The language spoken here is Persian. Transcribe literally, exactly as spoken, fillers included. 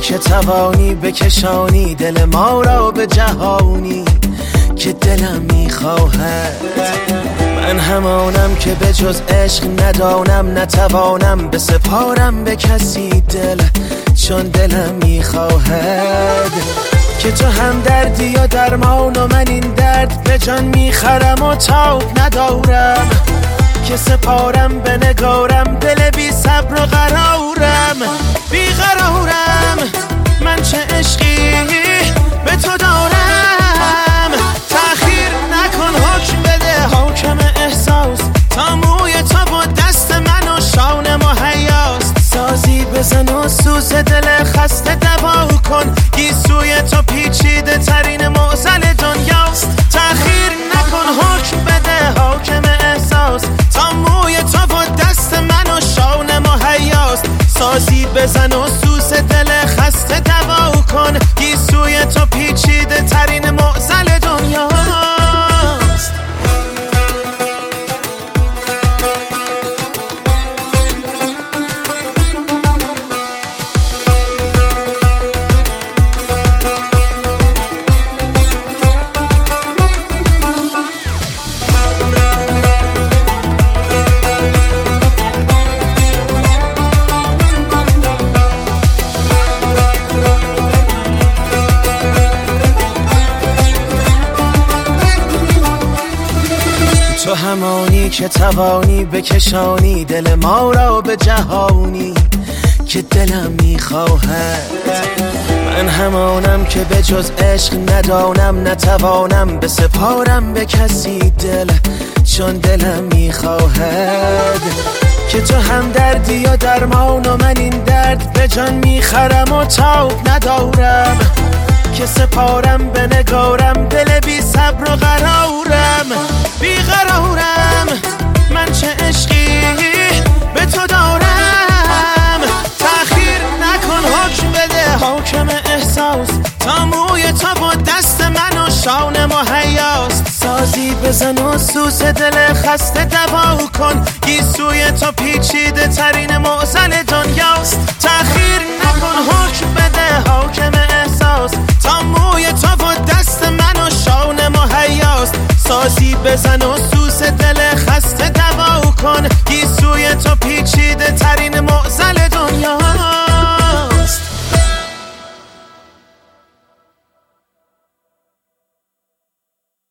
که توانی بکشانی دل ما را به جهانی که دلم میخواهد. من همانم که به جز عشق ندانم، نتوانم به سپارم به کسی دل، چون دلم میخواهد که تو هم دردی یا درمان و من این درد به جان میخرم و تاب ندارم که سپارم به نگارم دل بی صبر و قرارم بی قرارم. من چه عشقی به تو دارم، تأخیر نکن حکم بده حاکم احساس، تا موی تو و دست من و شانه مهیاست. سازی بزن و سوز دل خسته دوا کن، گیسوی تو پیچیده ترین معضل دنیاست. تأخیر نکن حکم بده حاکم احساس، تا موی تو و دست من و شانه مهیاست. سازی بزن و سوز دل خسته دوا کن، گیسوی تو پیچیده ترین معضل دنیاست. تو همانی که توانی بکشانی دل ما را به جهانی که دلم میخواهد. من همانم که به جز عشق ندانم، نتوانم به سپارم به کسی دل، چون دلم میخواهد که تو هم دردی یا درمان و من این درد به جان میخرم و تاب ندارم که سپارم به نگارم دل بی صبر و قرارم بی قرارم. من چه عشقی به تو دارم، تأخیر نکن حکم بده حاکم احساس، تا موی تو و دست من و شانه مهیاست. سازی بزن و سوز دل خسته دوا کن، گیسوی تو پیچیده ترین معضل دنیاست. تأخیر نکن حکم بده حاکم احساس، تا موی تو و دست من و شانه مهیاست. سازی بزن و